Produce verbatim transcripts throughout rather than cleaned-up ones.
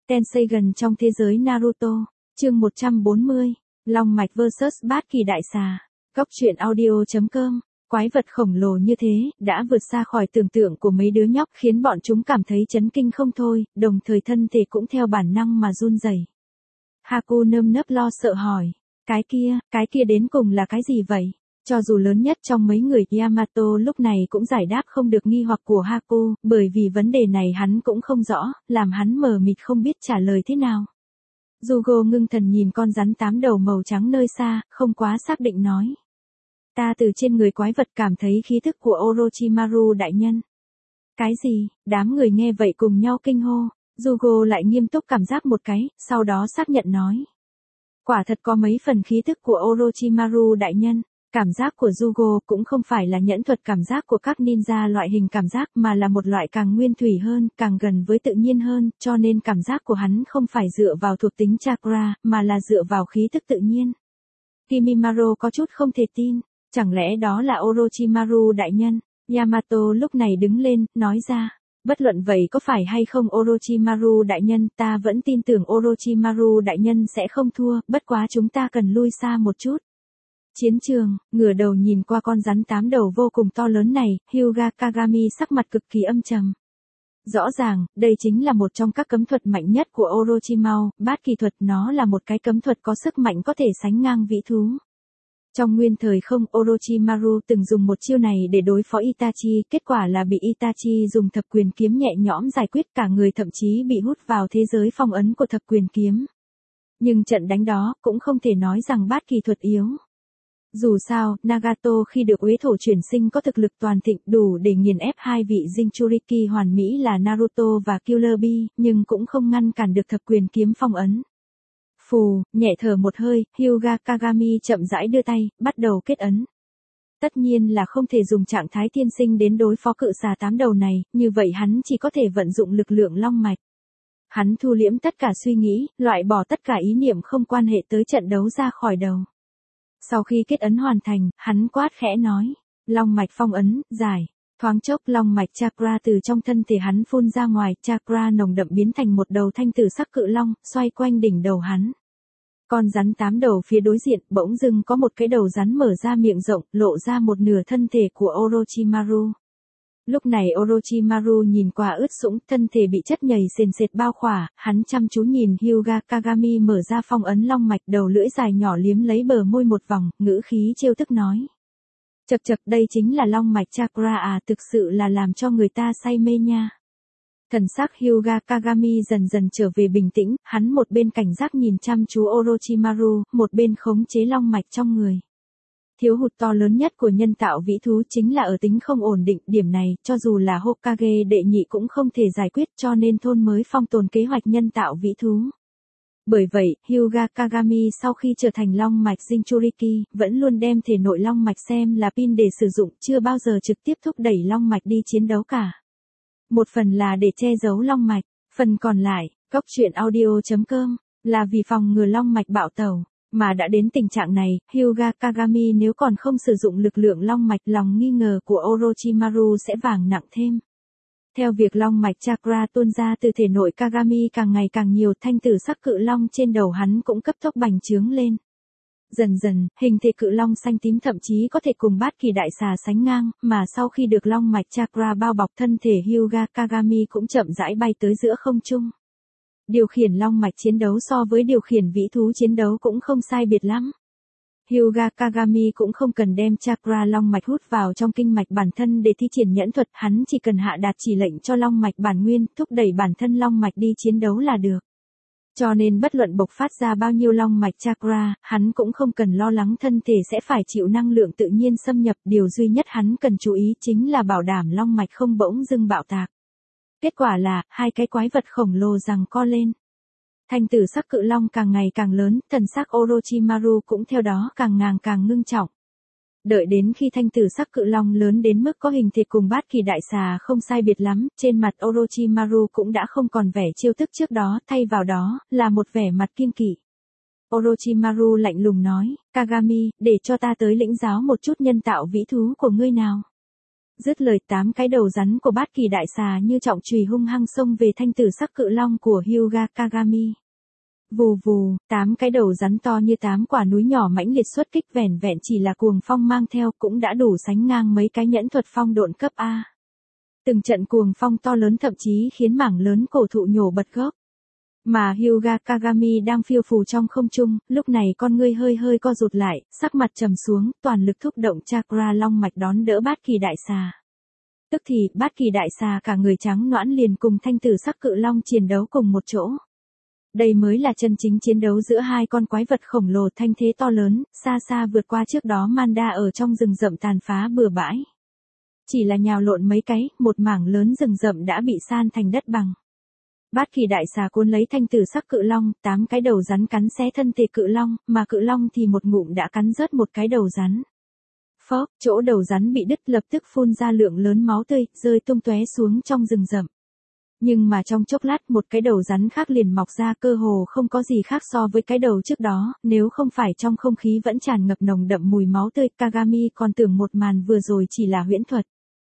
Tenseigan trong thế giới Naruto, chương một trăm bốn mươi, Long mạch versus Bát Kỳ đại xà. Góc truyện audio chấm com. Quái vật khổng lồ như thế, đã vượt xa khỏi tưởng tượng của mấy đứa nhóc, khiến bọn chúng cảm thấy chấn kinh không thôi, đồng thời thân thể cũng theo bản năng mà run rẩy. Haku nơm nớp lo sợ hỏi, cái kia, cái kia đến cùng là cái gì vậy? Cho dù lớn nhất trong mấy người, Yamato lúc này cũng giải đáp không được nghi hoặc của Haku, bởi vì vấn đề này hắn cũng không rõ, làm hắn mờ mịt không biết trả lời thế nào. Yugo ngưng thần nhìn con rắn tám đầu màu trắng nơi xa, không quá xác định nói. Ta từ trên người quái vật cảm thấy khí thức của Orochimaru đại nhân. Cái gì? Đám người nghe vậy cùng nhau kinh hô. Yugo lại nghiêm túc cảm giác một cái, sau đó xác nhận nói. Quả thật có mấy phần khí thức của Orochimaru đại nhân. Cảm giác của Yugo cũng không phải là nhẫn thuật cảm giác của các ninja loại hình cảm giác, mà là một loại càng nguyên thủy hơn, càng gần với tự nhiên hơn, cho nên cảm giác của hắn không phải dựa vào thuộc tính chakra, mà là dựa vào khí thức tự nhiên. Kimimaro có chút không thể tin, chẳng lẽ đó là Orochimaru đại nhân? Yamato lúc này đứng lên, nói ra. Bất luận vậy có phải hay không Orochimaru đại nhân, ta vẫn tin tưởng Orochimaru đại nhân sẽ không thua, bất quá chúng ta cần lui xa một chút. Chiến trường, ngửa đầu nhìn qua con rắn tám đầu vô cùng to lớn này, Hyuga Kagami sắc mặt cực kỳ âm trầm. Rõ ràng, đây chính là một trong các cấm thuật mạnh nhất của Orochimaru, Bát Kỳ thuật, nó là một cái cấm thuật có sức mạnh có thể sánh ngang vĩ thú. Trong nguyên thời không, Orochimaru từng dùng một chiêu này để đối phó Itachi, kết quả là bị Itachi dùng thập quyền kiếm nhẹ nhõm giải quyết, cả người thậm chí bị hút vào thế giới phong ấn của thập quyền kiếm. Nhưng trận đánh đó, cũng không thể nói rằng Bát Kỳ thuật yếu. Dù sao, Nagato khi được uế thổ chuyển sinh có thực lực toàn thịnh đủ để nghiền ép hai vị Jinchuriki hoàn mỹ là Naruto và Killer Bee, nhưng cũng không ngăn cản được thập quyền kiếm phong ấn. Phù, nhẹ thở một hơi, Hyuga Kagami chậm rãi đưa tay, bắt đầu kết ấn. Tất nhiên là không thể dùng trạng thái thiên sinh đến đối phó cự xà tám đầu này, như vậy hắn chỉ có thể vận dụng lực lượng long mạch. Hắn thu liễm tất cả suy nghĩ, loại bỏ tất cả ý niệm không quan hệ tới trận đấu ra khỏi đầu. Sau khi kết ấn hoàn thành, hắn quát khẽ nói, long mạch phong ấn, giải. Thoáng chốc long mạch chakra từ trong thân thể hắn phun ra ngoài, chakra nồng đậm biến thành một đầu thanh tử sắc cự long, xoay quanh đỉnh đầu hắn. Con rắn tám đầu phía đối diện, bỗng dưng có một cái đầu rắn mở ra miệng rộng, lộ ra một nửa thân thể của Orochimaru. Lúc này Orochimaru nhìn qua ướt sũng, thân thể bị chất nhầy sền sệt bao khỏa, hắn chăm chú nhìn Hyuga Kagami mở ra phong ấn long mạch, đầu lưỡi dài nhỏ liếm lấy bờ môi một vòng, ngữ khí trêu tức nói. Chậc chậc, đây chính là long mạch chakra à, thực sự là làm cho người ta say mê nha. Thần sắc Hyuga Kagami dần dần trở về bình tĩnh, hắn một bên cảnh giác nhìn chăm chú Orochimaru, một bên khống chế long mạch trong người. Thiếu hụt to lớn nhất của nhân tạo vĩ thú chính là ở tính không ổn định, điểm này, cho dù là Hokage đệ nhị cũng không thể giải quyết, cho nên thôn mới phong tồn kế hoạch nhân tạo vĩ thú. Bởi vậy, Hyuga Kagami sau khi trở thành long mạch Jinchuriki, vẫn luôn đem thể nội long mạch xem là pin để sử dụng, chưa bao giờ trực tiếp thúc đẩy long mạch đi chiến đấu cả. Một phần là để che giấu long mạch, phần còn lại, góc truyện audio chấm com, là vì phòng ngừa long mạch bạo tẩu. Mà đã đến tình trạng này, Hyuga Kagami nếu còn không sử dụng lực lượng long mạch, lòng nghi ngờ của Orochimaru sẽ vàng nặng thêm. Theo việc long mạch chakra tuôn ra từ thể nội Kagami càng ngày càng nhiều, thanh tử sắc cự long trên đầu hắn cũng cấp tốc bành trướng lên. Dần dần, hình thể cự long xanh tím thậm chí có thể cùng Bát Kỳ đại xà sánh ngang, mà sau khi được long mạch chakra bao bọc, thân thể Hyuga Kagami cũng chậm rãi bay tới giữa không trung. Điều khiển long mạch chiến đấu so với điều khiển vĩ thú chiến đấu cũng không sai biệt lắm. Hyuga Kagami cũng không cần đem chakra long mạch hút vào trong kinh mạch bản thân để thi triển nhẫn thuật, hắn chỉ cần hạ đạt chỉ lệnh cho long mạch bản nguyên, thúc đẩy bản thân long mạch đi chiến đấu là được. Cho nên bất luận bộc phát ra bao nhiêu long mạch chakra, hắn cũng không cần lo lắng thân thể sẽ phải chịu năng lượng tự nhiên xâm nhập, điều duy nhất hắn cần chú ý chính là bảo đảm long mạch không bỗng dưng bạo tạc. Kết quả là, hai cái quái vật khổng lồ giằng co lên. Thanh tử sắc cự long càng ngày càng lớn, thần sắc Orochimaru cũng theo đó càng ngàng càng ngưng trọng. Đợi đến khi thanh tử sắc cự long lớn đến mức có hình thể cùng Bát Kỳ đại xà không sai biệt lắm, trên mặt Orochimaru cũng đã không còn vẻ trêu tức trước đó, thay vào đó, là một vẻ mặt kiêng kỵ. Orochimaru lạnh lùng nói, Kagami, để cho ta tới lĩnh giáo một chút nhân tạo vĩ thú của ngươi nào. Dứt lời, tám cái đầu rắn của bát kỳ đại xà như trọng chùy hung hăng xông về thanh tử sắc cự long của Hyuga Kagami. Vù vù, tám cái đầu rắn to như tám quả núi nhỏ mãnh liệt xuất kích, vẻn vẹn chỉ là cuồng phong mang theo cũng đã đủ sánh ngang mấy cái nhẫn thuật phong độn cấp A. Từng trận cuồng phong to lớn thậm chí khiến mảng lớn cổ thụ nhổ bật gốc. Mà Hyuga Kagami đang phiêu phù trong không trung, lúc này con ngươi hơi hơi co rụt lại, sắc mặt trầm xuống, toàn lực thúc động chakra long mạch đón đỡ bát kỳ đại xà. Tức thì, bát kỳ đại xà cả người trắng nõn liền cùng thanh tử sắc cự long chiến đấu cùng một chỗ. Đây mới là chân chính chiến đấu giữa hai con quái vật khổng lồ thanh thế to lớn, xa xa vượt qua trước đó Manda ở trong rừng rậm tàn phá bừa bãi. Chỉ là nhào lộn mấy cái, một mảng lớn rừng rậm đã bị san thành đất bằng. Bát kỳ đại xà cuốn lấy thanh tử sắc cự long, tám cái đầu rắn cắn xé thân thể cự long, mà cự long thì một ngụm đã cắn rớt một cái đầu rắn. Phốc, chỗ đầu rắn bị đứt lập tức phun ra lượng lớn máu tươi, rơi tung tóe xuống trong rừng rậm. Nhưng mà trong chốc lát một cái đầu rắn khác liền mọc ra, cơ hồ không có gì khác so với cái đầu trước đó, nếu không phải trong không khí vẫn tràn ngập nồng đậm mùi máu tươi, Kagami còn tưởng một màn vừa rồi chỉ là huyễn thuật.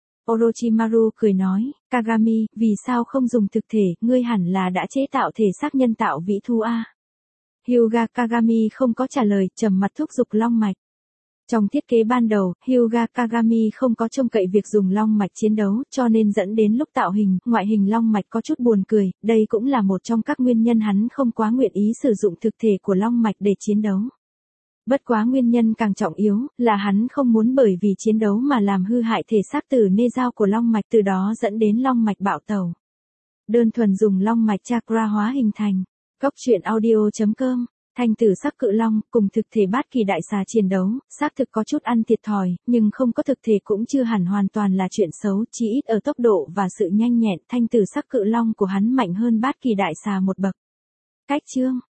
Orochimaru cười nói, Kagami, vì sao không dùng thực thể, ngươi hẳn là đã chế tạo thể xác nhân tạo vĩ thú a. Hyuga Kagami không có trả lời, trầm mặt thúc giục long mạch. Trong thiết kế ban đầu, Hyuga Kagami không có trông cậy việc dùng long mạch chiến đấu, cho nên dẫn đến lúc tạo hình, ngoại hình long mạch có chút buồn cười, đây cũng là một trong các nguyên nhân hắn không quá nguyện ý sử dụng thực thể của long mạch để chiến đấu. Bất quá nguyên nhân càng trọng yếu, là hắn không muốn bởi vì chiến đấu mà làm hư hại thể xác tử nê giao của long mạch, từ đó dẫn đến long mạch bạo tẩu. Đơn thuần dùng long mạch chakra hóa hình thành. Cốc truyện audio chấm com. Thanh tử sắc cự long cùng thực thể bát kỳ đại xà chiến đấu, xác thực có chút ăn thiệt thòi, nhưng không có thực thể cũng chưa hẳn hoàn toàn là chuyện xấu, chỉ ít ở tốc độ và sự nhanh nhẹn, thanh tử sắc cự long của hắn mạnh hơn bát kỳ đại xà một bậc. Cách chương